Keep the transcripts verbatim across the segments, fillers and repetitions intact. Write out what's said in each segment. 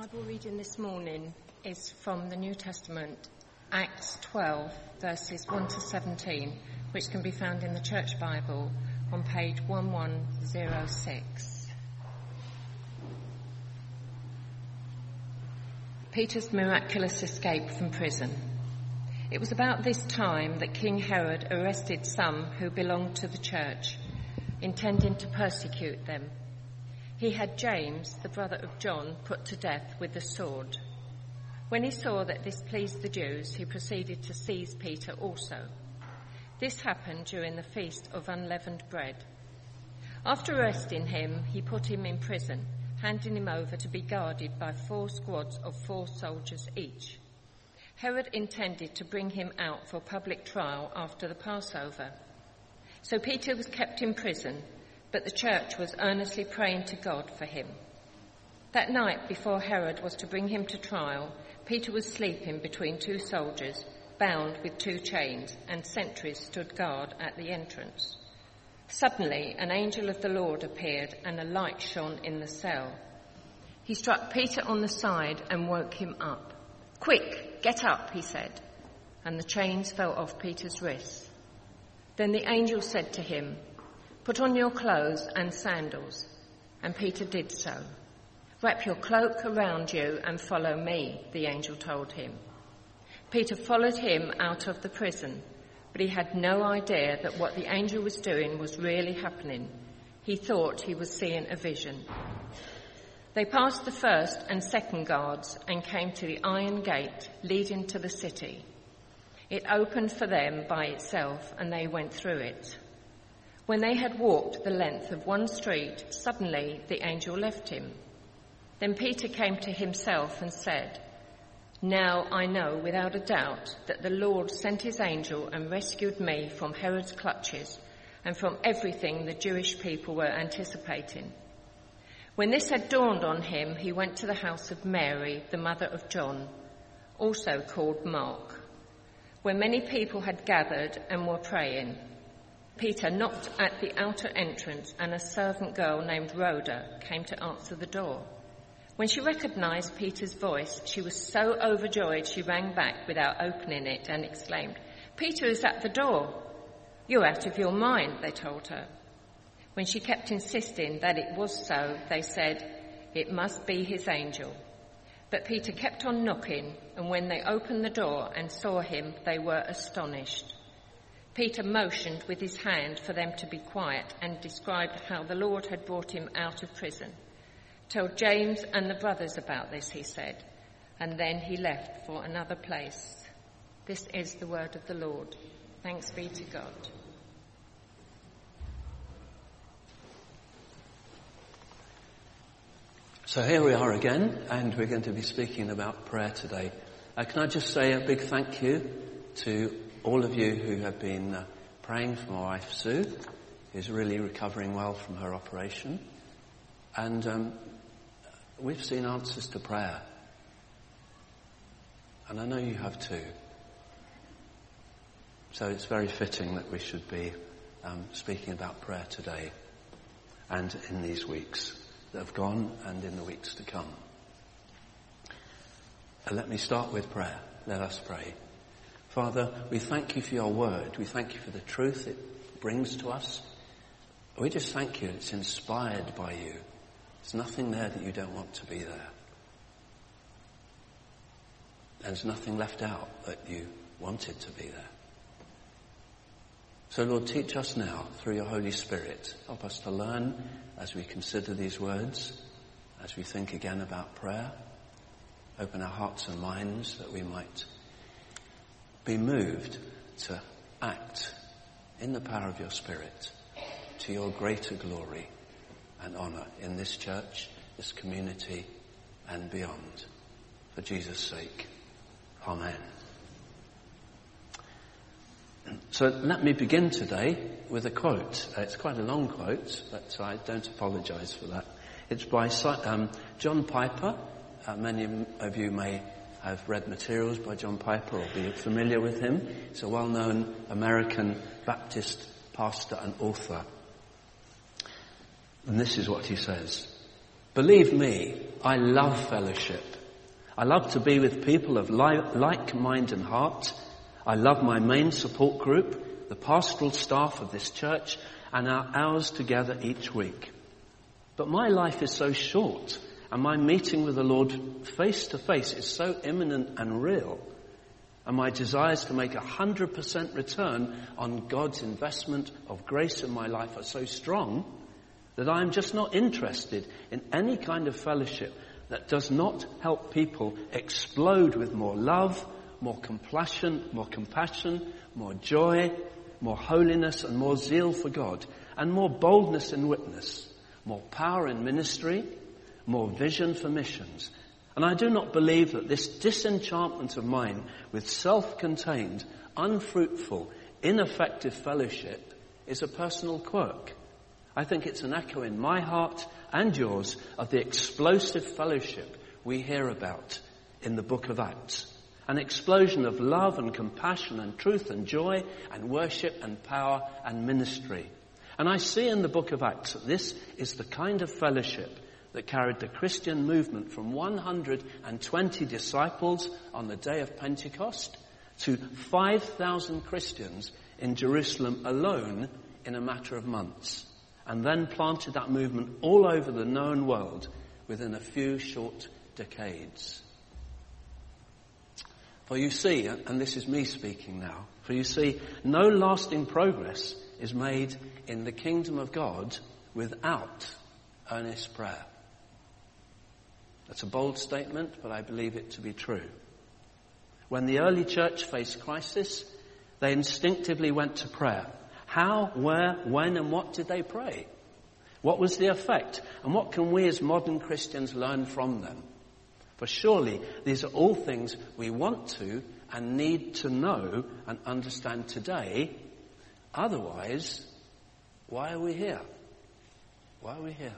Bible reading this morning is from the New Testament, Acts twelve, verses one to seventeen, which can be found in the Church Bible on page eleven oh six. Peter's miraculous escape from prison. It was about this time that King Herod arrested some who belonged to the church, intending to persecute them. He had James, the brother of John, put to death with the sword. When he saw that this pleased the Jews, he proceeded to seize Peter also. This happened during the feast of unleavened bread. After arresting him, he put him in prison, handing him over to be guarded by four squads of four soldiers each. Herod intended to bring him out for public trial after the Passover. So Peter was kept in prison, but the church was earnestly praying to God for him. That night before Herod was to bring him to trial, Peter was sleeping between two soldiers, bound with two chains, and sentries stood guard at the entrance. Suddenly, an angel of the Lord appeared, and a light shone in the cell. He struck Peter on the side and woke him up. "Quick, get up," he said, and the chains fell off Peter's wrists. Then the angel said to him, "Put on your clothes and sandals." And Peter did so. "Wrap your cloak around you and follow me," the angel told him. Peter followed him out of the prison, but he had no idea that what the angel was doing was really happening. He thought he was seeing a vision. They passed the first and second guards and came to the iron gate leading to the city. It opened for them by itself, and they went through it. When they had walked the length of one street, suddenly the angel left him. Then Peter came to himself and said, "Now I know without a doubt that the Lord sent his angel and rescued me from Herod's clutches and from everything the Jewish people were anticipating." When this had dawned on him, he went to the house of Mary, the mother of John, also called Mark, where many people had gathered and were praying. Peter knocked at the outer entrance, and a servant girl named Rhoda came to answer the door. When she recognized Peter's voice, she was so overjoyed she rang back without opening it and exclaimed, "Peter is at the door." "You're out of your mind," they told her. When she kept insisting that it was so, they said, "It must be his angel." But Peter kept on knocking, and when they opened the door and saw him, they were astonished. Peter motioned with his hand for them to be quiet and described how the Lord had brought him out of prison. "Tell James and the brothers about this," he said, and then he left for another place. This is the word of the Lord. Thanks be to God. So here we are again, and we're going to be speaking about prayer today. Uh, can I just say a big thank you to all of you who have been uh, praying for my wife Sue, who's really recovering well from her operation. And um, we've seen answers to prayer. And I know you have too. So it's very fitting that we should be um, speaking about prayer today and in these weeks that have gone and in the weeks to come. And let me start with prayer. Let us pray. Father, we thank you for your word. We thank you for the truth it brings to us. We just thank you it's inspired by you. There's nothing there that you don't want to be there. There's nothing left out that you wanted to be there. So Lord, teach us now through your Holy Spirit. Help us to learn as we consider these words, as we think again about prayer. Open our hearts and minds that we might be moved to act in the power of your Spirit to your greater glory and honour in this church, this community and beyond. For Jesus' sake. Amen. So let me begin today with a quote. Uh, it's quite a long quote, but I don't apologise for that. It's by um, John Piper. Uh, many of you may have read materials by John Piper or be familiar with him. He's a well-known American Baptist pastor and author. And this is what he says. "Believe me, I love fellowship. I love to be with people of like mind and heart. I love my main support group, the pastoral staff of this church, and our hours together each week. But my life is so short, and my meeting with the Lord face to face is so imminent and real, and my desires to make a hundred percent return on God's investment of grace in my life are so strong that I'm just not interested in any kind of fellowship that does not help people explode with more love, more compassion, more compassion, more joy, more holiness and more zeal for God, and more boldness in witness, more power in ministry, more vision for missions. And I do not believe that this disenchantment of mine with self-contained, unfruitful, ineffective fellowship is a personal quirk. I think it's an echo in my heart and yours of the explosive fellowship we hear about in the book of Acts. An explosion of love and compassion and truth and joy and worship and power and ministry. And I see in the book of Acts that this is the kind of fellowship that carried the Christian movement from one hundred twenty disciples on the day of Pentecost to five thousand Christians in Jerusalem alone in a matter of months, and then planted that movement all over the known world within a few short decades. For you see, and this is me speaking now, for you see, no lasting progress is made in the kingdom of God without earnest prayer. That's a bold statement, but I believe it to be true. When the early church faced crisis, they instinctively went to prayer. How, where, when, and what did they pray? What was the effect? And what can we as modern Christians learn from them? For surely these are all things we want to and need to know and understand today. Otherwise, why are we here? Why are we here?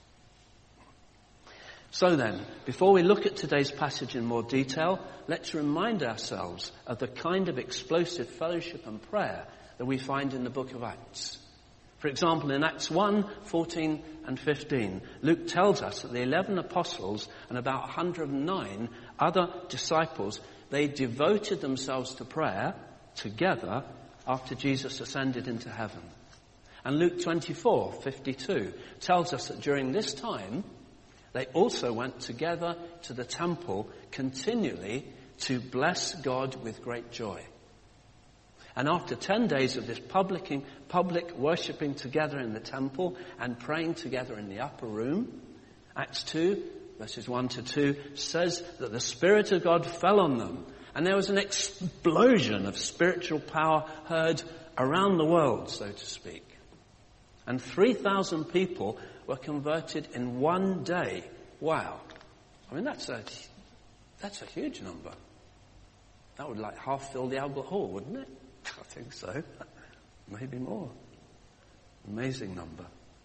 So then, before we look at today's passage in more detail, let's remind ourselves of the kind of explosive fellowship and prayer that we find in the book of Acts. For example, in Acts one, fourteen and fifteen, Luke tells us that the eleven apostles and about one hundred nine other disciples, they devoted themselves to prayer together after Jesus ascended into heaven. And Luke twenty-four, fifty-two tells us that during this time, they also went together to the temple continually to bless God with great joy. And after ten days of this public, public worshipping together in the temple and praying together in the upper room, Acts two, verses one to two, says that the Spirit of God fell on them. And there was an explosion of spiritual power heard around the world, so to speak. And three thousand people were converted in one day. Wow. I mean, that's a, that's a huge number. That would like half fill the Albert Hall, wouldn't it? I think so. Maybe more. Amazing number.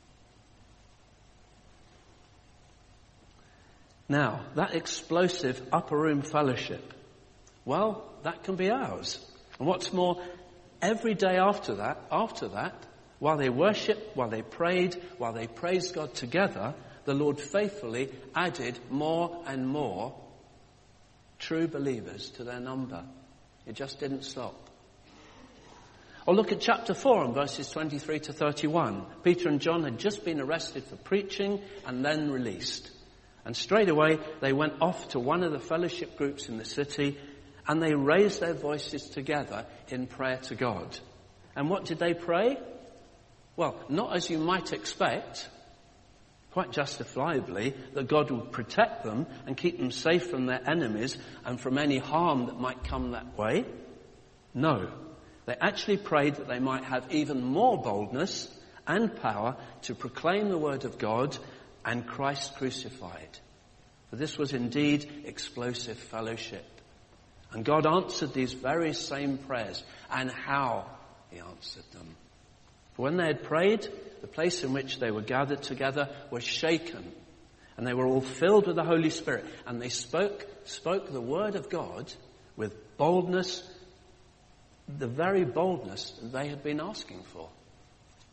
Now, that explosive upper room fellowship, well, that can be ours. And what's more, every day after that, after that, while they worshipped, while they prayed, while they praised God together, the Lord faithfully added more and more true believers to their number. It just didn't stop. Or look at chapter four and verses twenty-three to thirty-one. Peter and John had just been arrested for preaching and then released. And straight away they went off to one of the fellowship groups in the city and they raised their voices together in prayer to God. And what did they pray? Well, not as you might expect, quite justifiably, that God would protect them and keep them safe from their enemies and from any harm that might come that way. No. They actually prayed that they might have even more boldness and power to proclaim the word of God and Christ crucified. For this was indeed explosive fellowship. And God answered these very same prayers, and how he answered them. For when they had prayed, the place in which they were gathered together was shaken, and they were all filled with the Holy Spirit, and they spoke, spoke the word of God with boldness, the very boldness they had been asking for.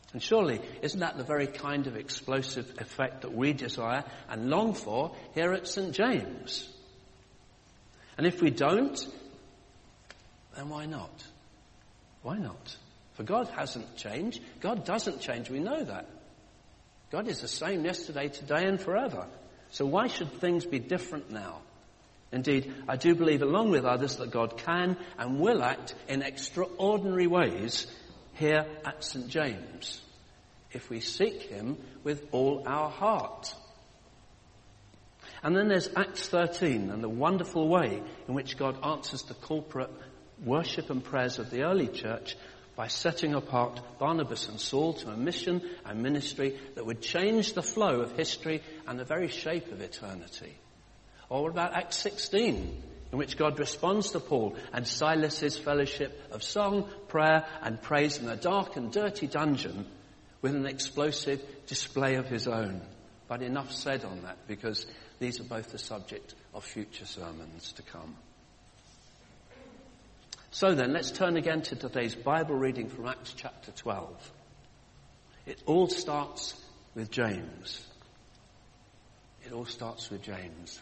And surely, isn't that the very kind of explosive effect that we desire and long for here at Saint James? And if we don't, then why not? Why not? For God hasn't changed. God doesn't change. We know that. God is the same yesterday, today, and forever. So why should things be different now? Indeed, I do believe, along with others, that God can and will act in extraordinary ways here at Saint James, if we seek him with all our heart. And then there's Acts thirteen and the wonderful way in which God answers the corporate worship and prayers of the early church by setting apart Barnabas and Saul to a mission and ministry that would change the flow of history and the very shape of eternity. Or what about Acts sixteen, in which God responds to Paul and Silas's fellowship of song, prayer and praise in a dark and dirty dungeon with an explosive display of his own. But enough said on that, because these are both the subject of future sermons to come. So then, let's turn again to today's Bible reading from Acts chapter twelve. It all starts with James. It all starts with James.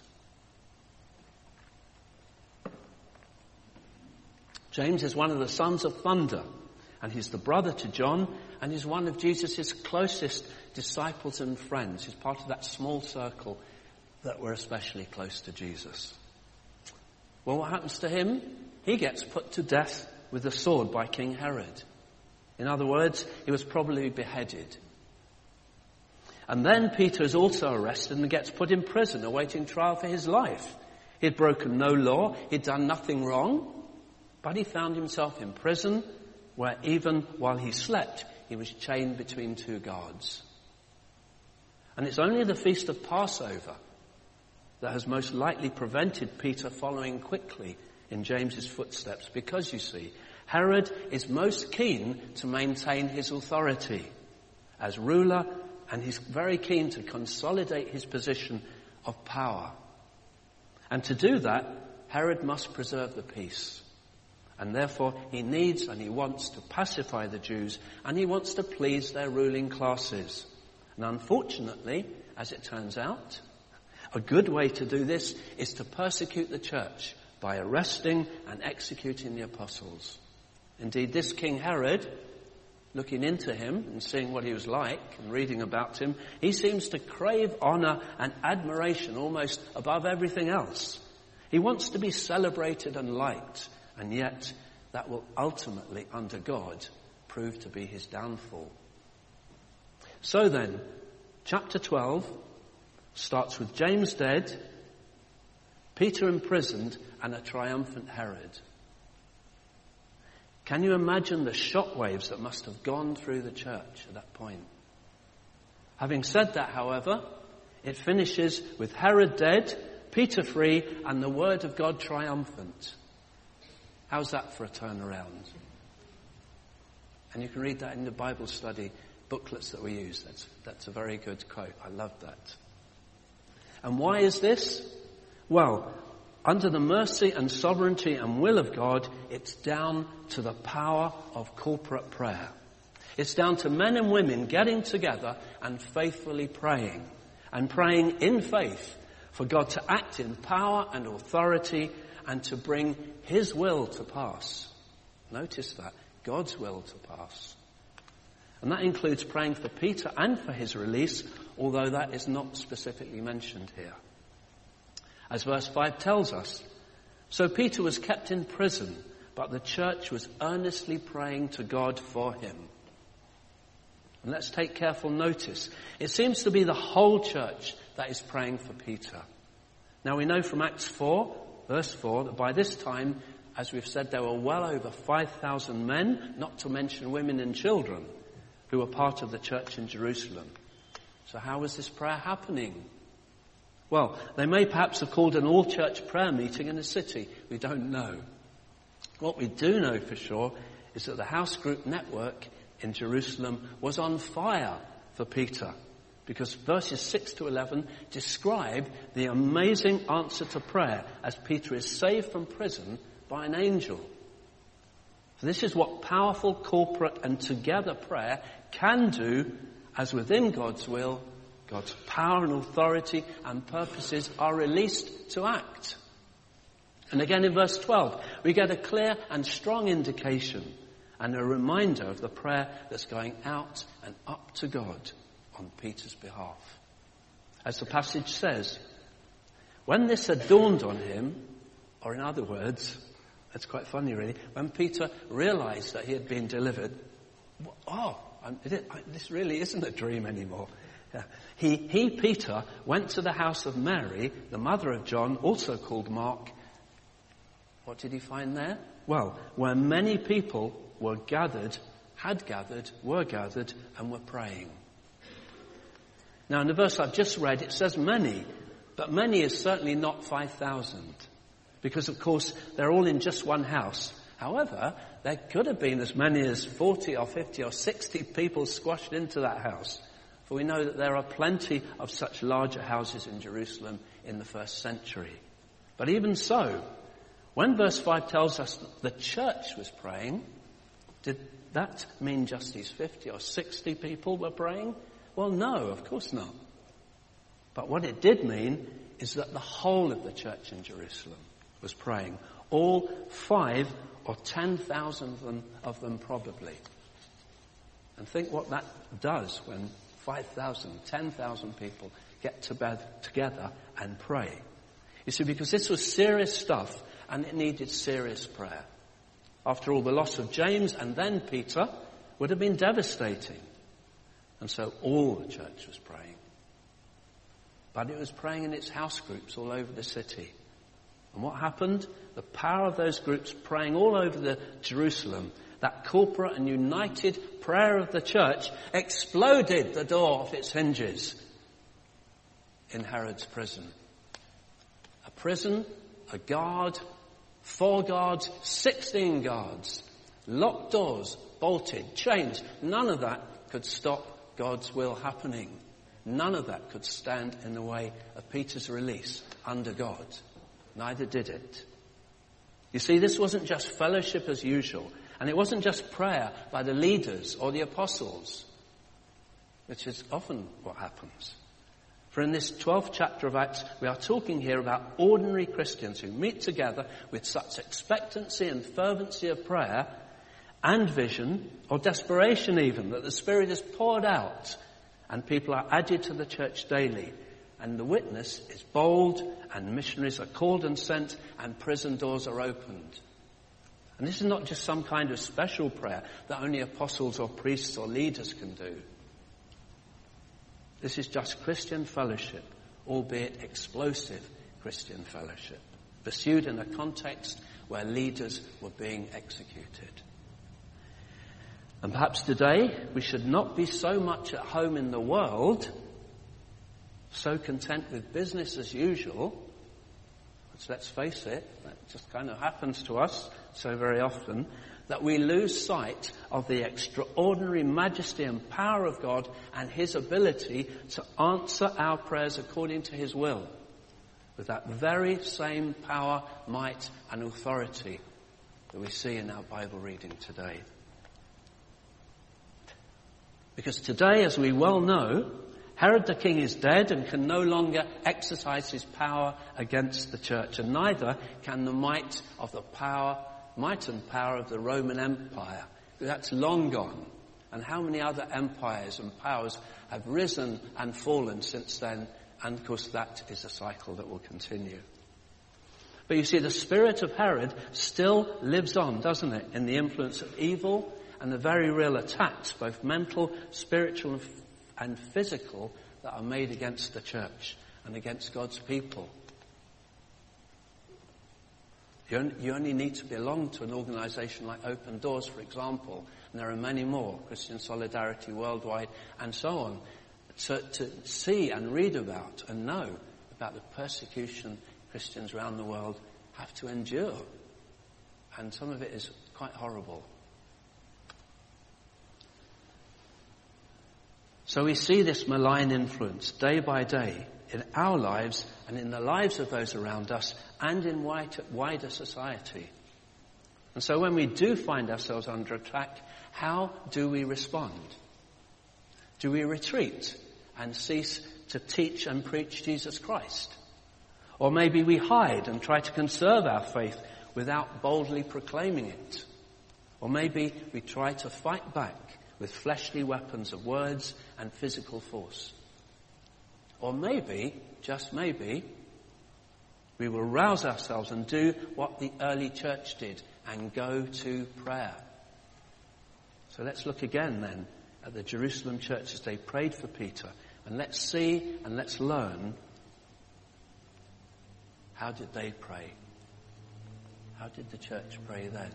James is one of the sons of thunder, and he's the brother to John, and he's one of Jesus' closest disciples and friends. He's part of that small circle that were especially close to Jesus. Well, what happens to him? He gets put to death with a sword by King Herod. In other words, he was probably beheaded. And then Peter is also arrested and gets put in prison, awaiting trial for his life. He'd broken no law, he'd done nothing wrong, but he found himself in prison where even while he slept, he was chained between two guards. And it's only the feast of Passover that has most likely prevented Peter following quickly in James's footsteps, because, you see, Herod is most keen to maintain his authority as ruler, and he's very keen to consolidate his position of power. And to do that, Herod must preserve the peace. And therefore he needs and he wants to pacify the Jews, and he wants to please their ruling classes. And unfortunately, as it turns out, a good way to do this is to persecute the church by arresting and executing the apostles. Indeed, this King Herod, looking into him and seeing what he was like and reading about him, he seems to crave honor and admiration almost above everything else. He wants to be celebrated and liked, and yet that will ultimately, under God, prove to be his downfall. So then, chapter twelve starts with James dead, Peter imprisoned, and a triumphant Herod. Can you imagine the shockwaves that must have gone through the church at that point? Having said that, however, it finishes with Herod dead, Peter free, and the word of God triumphant. How's that for a turnaround? And you can read that in the Bible study booklets that we use. That's, that's a very good quote. I love that. And why is this? Well, under the mercy and sovereignty and will of God, it's down to the power of corporate prayer. It's down to men and women getting together and faithfully praying, and praying in faith for God to act in power and authority and to bring his will to pass. Notice that, God's will to pass. And that includes praying for Peter and for his release, although that is not specifically mentioned here. As verse five tells us, so Peter was kept in prison, but the church was earnestly praying to God for him. And let's take careful notice. It seems to be the whole church that is praying for Peter. Now we know from Acts four, verse four, that by this time, as we've said, there were well over five thousand men, not to mention women and children, who were part of the church in Jerusalem. So how was this prayer happening? Well, they may perhaps have called an all-church prayer meeting in the city. We don't know. What we do know for sure is that the house group network in Jerusalem was on fire for Peter, because verses six to eleven describe the amazing answer to prayer as Peter is saved from prison by an angel. So this is what powerful, corporate and together prayer can do, as within God's will, God's power and authority and purposes are released to act. And again in verse twelve, we get a clear and strong indication and a reminder of the prayer that's going out and up to God on Peter's behalf. As the passage says, when this had dawned on him, or in other words, that's quite funny really, when Peter realized that he had been delivered, oh, this really isn't a dream anymore. Yeah. He, he, Peter, went to the house of Mary, the mother of John, also called Mark. What did he find there? Well, where many people were gathered, had gathered, were gathered, and were praying. Now, in the verse I've just read, it says many, but many is certainly not five thousand, because, of course, they're all in just one house. However, there could have been as many as forty or fifty or sixty people squashed into that house. For we know that there are plenty of such larger houses in Jerusalem in the first century. But even so, when verse five tells us that the church was praying, did that mean just these fifty or sixty people were praying? Well, no, of course not. But what it did mean is that the whole of the church in Jerusalem was praying. All five or ten thousand of them, of them probably. And think what that does when five thousand, ten thousand people get to bed together and pray. You see, because this was serious stuff and it needed serious prayer. After all, the loss of James and then Peter would have been devastating. And so all the church was praying. But it was praying in its house groups all over the city. And what happened? The power of those groups praying all over the Jerusalem, that corporate and united prayer of the church, exploded the door off its hinges in Herod's prison. A prison, a guard, four guards, sixteen guards, locked doors, bolted, chains. None of that could stop God's will happening. None of that could stand in the way of Peter's release under God. Neither did it. You see, this wasn't just fellowship as usual, and it wasn't just prayer by the leaders or the apostles, which is often what happens. For in this twelfth chapter of Acts, we are talking here about ordinary Christians who meet together with such expectancy and fervency of prayer and vision, or desperation even, that the Spirit is poured out and people are added to the church daily. And the witness is bold, and missionaries are called and sent, and prison doors are opened. And this is not just some kind of special prayer that only apostles or priests or leaders can do. This is just Christian fellowship, albeit explosive Christian fellowship, pursued in a context where leaders were being executed. And perhaps today we should not be so much at home in the world, so content with business as usual, which, let's face it, that just kind of happens to us so very often, that we lose sight of the extraordinary majesty and power of God and His ability to answer our prayers according to His will, with that very same power, might and authority that we see in our Bible reading today. Because today, as we well know, Herod the king is dead and can no longer exercise his power against the church, and neither can the might of the power, might and power of the Roman Empire. That's long gone. And how many other empires and powers have risen and fallen since then? And of course that is a cycle that will continue. But you see, the spirit of Herod still lives on, doesn't it, in the influence of evil and the very real attacks, both mental, spiritual and physical, that are made against the church and against God's people. You only, you only need to belong to an organisation like Open Doors, for example, and there are many more, Christian Solidarity Worldwide and so on, to, to see and read about and know about the persecution Christians around the world have to endure. And some of it is quite horrible. So we see this malign influence day by day in our lives and in the lives of those around us and in wider society. And so when we do find ourselves under attack, how do we respond? Do we retreat and cease to teach and preach Jesus Christ? Or maybe we hide and try to conserve our faith without boldly proclaiming it. Or maybe we try to fight back with fleshly weapons of words and physical force. Or maybe, just maybe, we will rouse ourselves and do what the early church did and go to prayer. So let's look again then at the Jerusalem church as they prayed for Peter. And let's see and let's learn, how did they pray? How did the church pray then?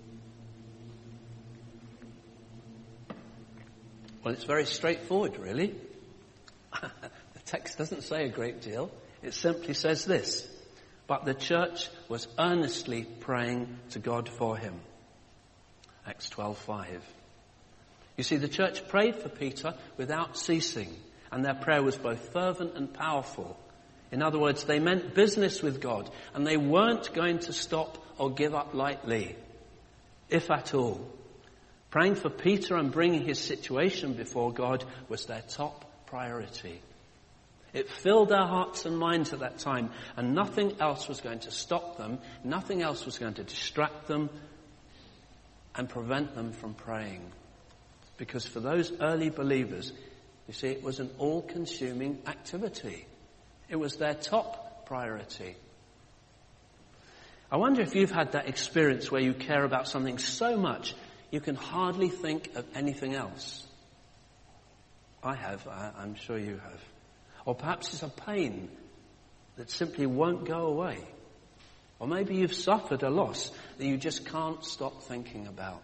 Well, it's very straightforward, really. The text doesn't say a great deal. It simply says this: but the church was earnestly praying to God for him. Acts twelve five. You see, the church prayed for Peter without ceasing, and their prayer was both fervent and powerful. In other words, they meant business with God, and they weren't going to stop or give up lightly, if at all. Praying for Peter and bringing his situation before God was their top priority. It filled their hearts and minds at that time, and nothing else was going to stop them, nothing else was going to distract them and prevent them from praying. Because for those early believers, you see, it was an all-consuming activity. It was their top priority. I wonder if you've had that experience where you care about something so much you can hardly think of anything else. I have, I, I'm sure you have. Or perhaps it's a pain that simply won't go away. Or maybe you've suffered a loss that you just can't stop thinking about.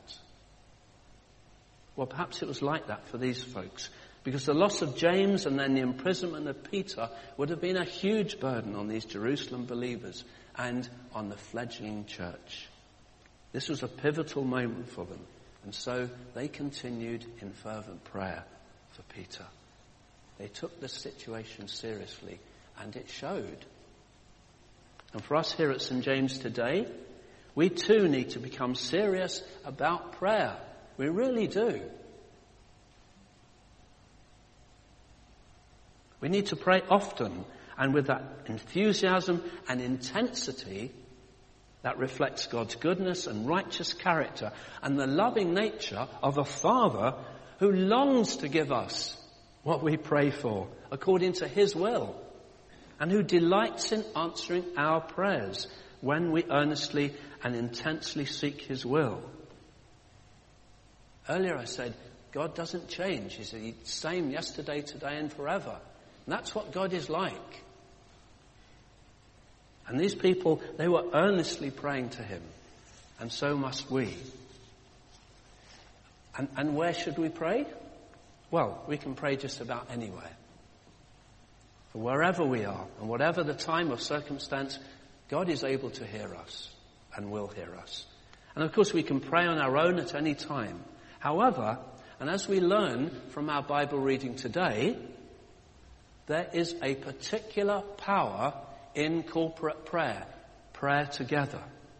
Well, perhaps it was like that for these folks, because the loss of James and then the imprisonment of Peter would have been a huge burden on these Jerusalem believers and on the fledgling church. This was a pivotal moment for them, and so they continued in fervent prayer for Peter. They took the situation seriously, and it showed. And for us here at Saint James today, we too need to become serious about prayer. We really do. We need to pray often and with that enthusiasm and intensity that reflects God's goodness and righteous character and the loving nature of a Father who longs to give us what we pray for according to his will, and who delights in answering our prayers when we earnestly and intensely seek his will. Earlier I said, God doesn't change. He's the same yesterday, today and forever. And that's what God is like. And these people, they were earnestly praying to him. And so must we. And, and where should we pray? Well, we can pray just about anywhere. For wherever we are, and whatever the time or circumstance, God is able to hear us and will hear us. And of course we can pray on our own at any time. However, and as we learn from our Bible reading today, there is a particular power in corporate prayer, prayer together.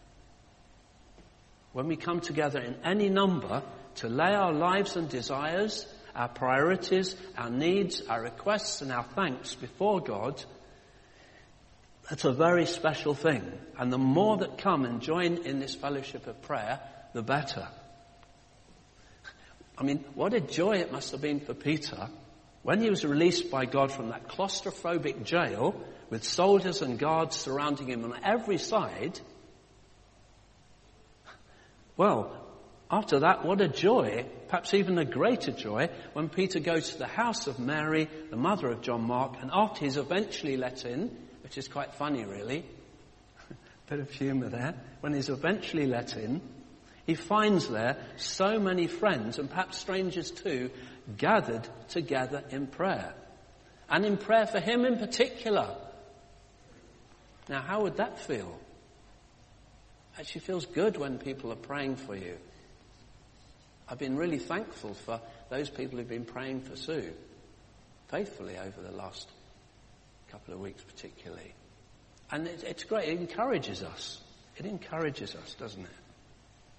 When we come together in any number to lay our lives and desires, our priorities, our needs, our requests and our thanks before God, that's a very special thing. And the more that come and join in this fellowship of prayer, the better. I mean, what a joy it must have been for Peter when he was released by God from that claustrophobic jail with soldiers and guards surrounding him on every side. Well, after that, what a joy, perhaps even a greater joy, when Peter goes to the house of Mary, the mother of John Mark, and after he's eventually let in, which is quite funny really, bit of humour there, when he's eventually let in, he finds there so many friends, and perhaps strangers too, gathered together in prayer. And in prayer for him in particular. Now, how would that feel? Actually feels good when people are praying for you. I've been really thankful for those people who've been praying for Sue faithfully over the last couple of weeks particularly. And it, it's great. It encourages us. It encourages us, doesn't it?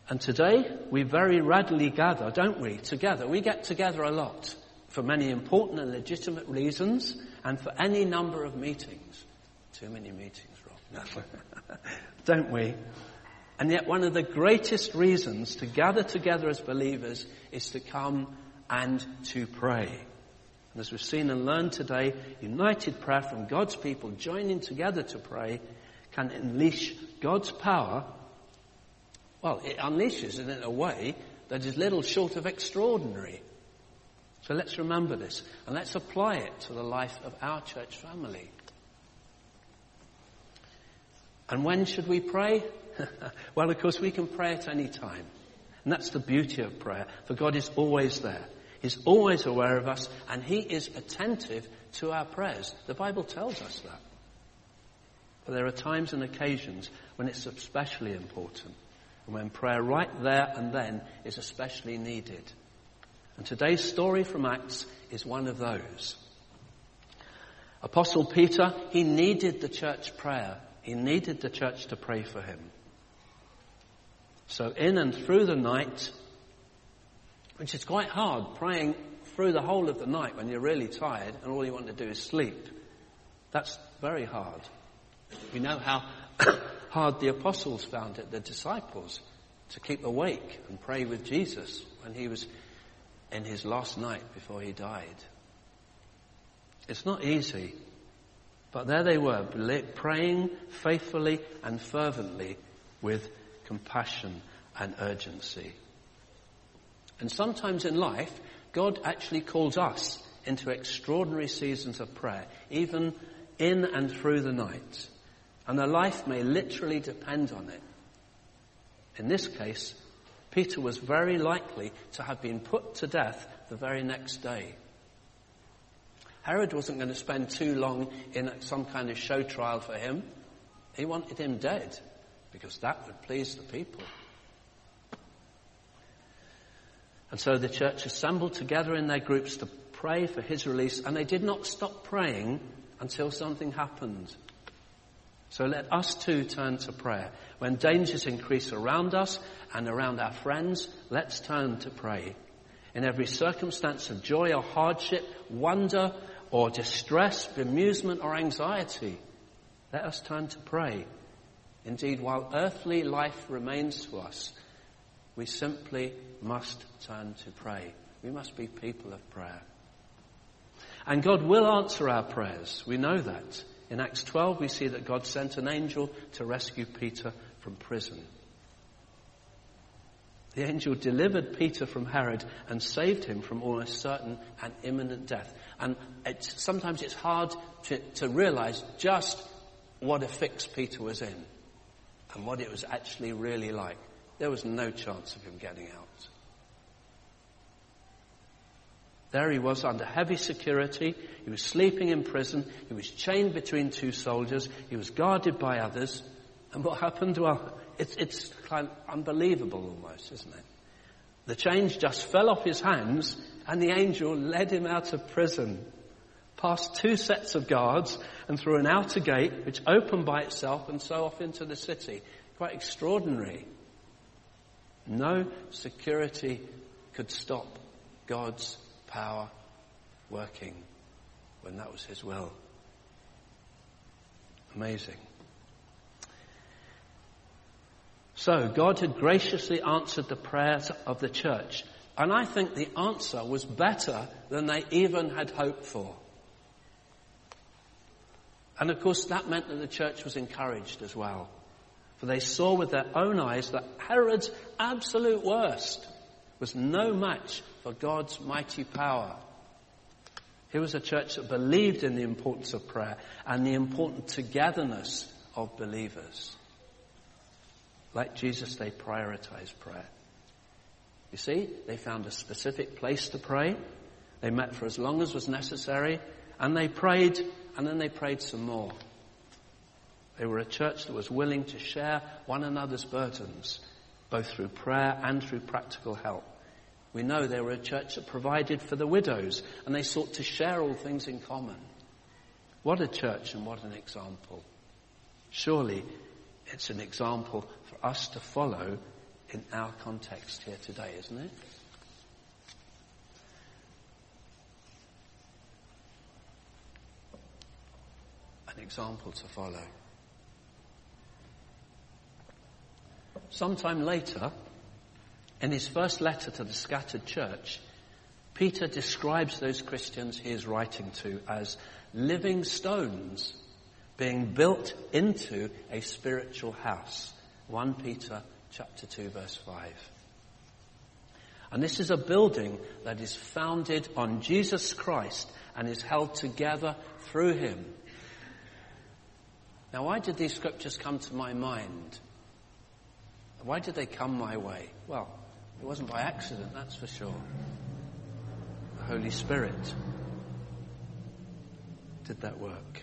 And today we very readily gather, don't we, together. We get together a lot for many important and legitimate reasons and for any number of meetings. Too many meetings, Rob. No. Don't we? And yet one of the greatest reasons to gather together as believers is to come and to pray. And as we've seen and learned today, united prayer from God's people joining together to pray can unleash God's power. Well, it unleashes it in a way that is little short of extraordinary. So let's remember this and let's apply it to the life of our church family. And when should we pray? Well, of course, we can pray at any time. And that's the beauty of prayer, for God is always there. He's always aware of us, and he is attentive to our prayers. The Bible tells us that. But there are times and occasions when it's especially important, and when prayer right there and then is especially needed. And today's story from Acts is one of those. Apostle Peter, he needed the church prayer. He needed the church to pray for him. So in and through the night, which is quite hard, praying through the whole of the night when you're really tired and all you want to do is sleep. That's very hard. You know how hard the apostles found it, the disciples, to keep awake and pray with Jesus when he was in his last night before he died. It's not easy, but there they were, praying faithfully and fervently with compassion and urgency. And sometimes in life, God actually calls us into extraordinary seasons of prayer, even in and through the night. And their life may literally depend on it. In this case, Peter was very likely to have been put to death the very next day. Herod wasn't going to spend too long in some kind of show trial for him. He wanted him dead, because that would please the people. And so the church assembled together in their groups to pray for his release, and they did not stop praying until something happened. So let us too turn to prayer. When dangers increase around us and around our friends, let's turn to pray. In every circumstance of joy or hardship, wonder or distress, bemusement or anxiety, let us turn to pray. Indeed, while earthly life remains to us, we simply must turn to pray. We must be people of prayer. And God will answer our prayers. We know that. In Acts twelve, we see that God sent an angel to rescue Peter from prison. The angel delivered Peter from Herod and saved him from almost certain and imminent death. And it's, sometimes it's hard to, to realize just what a fix Peter was in and what it was actually really like. There was no chance of him getting out. There he was under heavy security. He was sleeping in prison. He was chained between two soldiers. He was guarded by others. And what happened? Well, it's, it's kind of unbelievable almost, isn't it? The chains just fell off his hands and the angel led him out of prison, past two sets of guards and through an outer gate which opened by itself and so off into the city. Quite extraordinary. No security could stop God's power working when that was his will. Amazing. So God had graciously answered the prayers of the church, and I think the answer was better than they even had hoped for. And of course that meant that the church was encouraged as well, for they saw with their own eyes that Herod's absolute worst was no match for God's mighty power. Here was a church that believed in the importance of prayer and the important togetherness of believers. Like Jesus, they prioritized prayer. You see, they found a specific place to pray. They met for as long as was necessary, and they prayed, and then they prayed some more. They were a church that was willing to share one another's burdens, both through prayer and through practical help. We know they were a church that provided for the widows, and they sought to share all things in common. What a church and what an example. Surely it's an example for us to follow in our context here today, isn't it? An example to follow. Sometime later, in his first letter to the scattered church, Peter describes those Christians he is writing to as living stones being built into a spiritual house. First Peter chapter two verse five. And this is a building that is founded on Jesus Christ and is held together through him. Now, why did these scriptures come to my mind? Why did they come my way? Well, it wasn't by accident, that's for sure. The Holy Spirit did that work.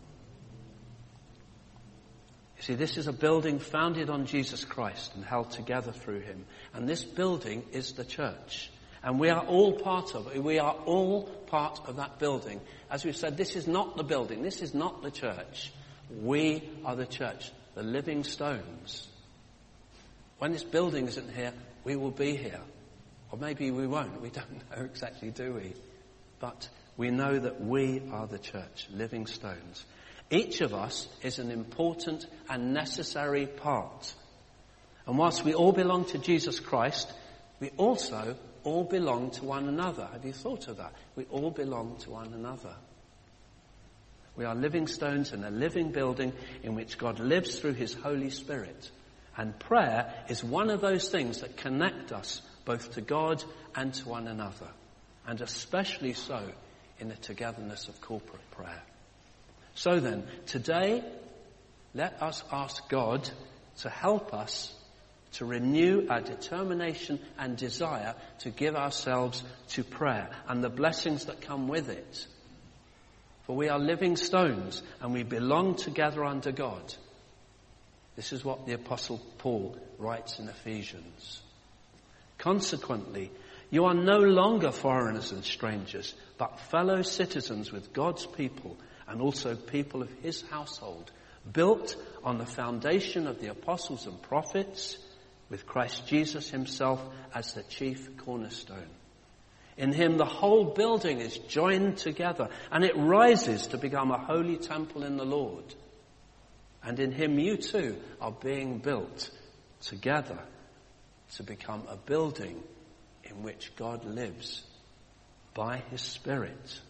You see, this is a building founded on Jesus Christ and held together through him. And this building is the church. And we are all part of it. We are all part of that building. As we've said, this is not the building. This is not the church. We are the church, the living stones. When this building isn't here, we will be here. Or maybe we won't. We don't know exactly, do we? But we know that we are the church, living stones. Each of us is an important and necessary part. And whilst we all belong to Jesus Christ, we also all belong to one another. Have you thought of that? We all belong to one another. We are living stones in a living building in which God lives through his Holy Spirit. And prayer is one of those things that connect us both to God and to one another. And especially so in the togetherness of corporate prayer. So then, today, let us ask God to help us to renew our determination and desire to give ourselves to prayer and the blessings that come with it. For we are living stones and we belong together under God. This is what the Apostle Paul writes in Ephesians. Consequently, you are no longer foreigners and strangers, but fellow citizens with God's people and also people of his household, built on the foundation of the apostles and prophets, with Christ Jesus himself as the chief cornerstone. In him the whole building is joined together and it rises to become a holy temple in the Lord. And in him you too are being built together to become a building in which God lives by his Spirit.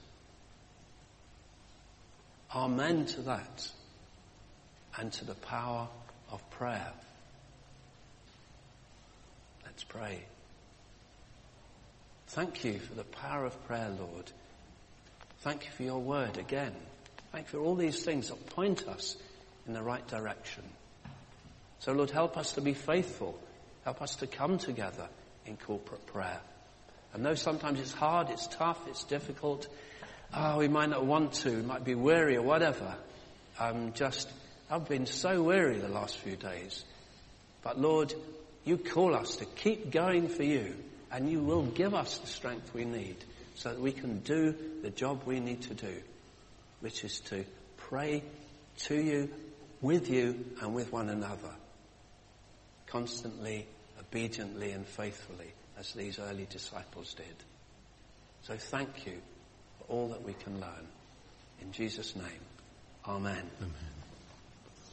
Amen to that and to the power of prayer. Let's pray. Thank you for the power of prayer, Lord. Thank you for your word again. Thank you for all these things that point us in the right direction. So, Lord, help us to be faithful. Help us to come together in corporate prayer. And though sometimes it's hard, it's tough, it's difficult, oh, we might not want to, we might be weary or whatever. I'm just, I've been so weary the last few days. But, Lord, you call us to keep going for you. And you will give us the strength we need so that we can do the job we need to do, which is to pray to you, with you, and with one another, constantly, obediently, and faithfully, as these early disciples did. So thank you for all that we can learn. In Jesus' name, amen. Amen.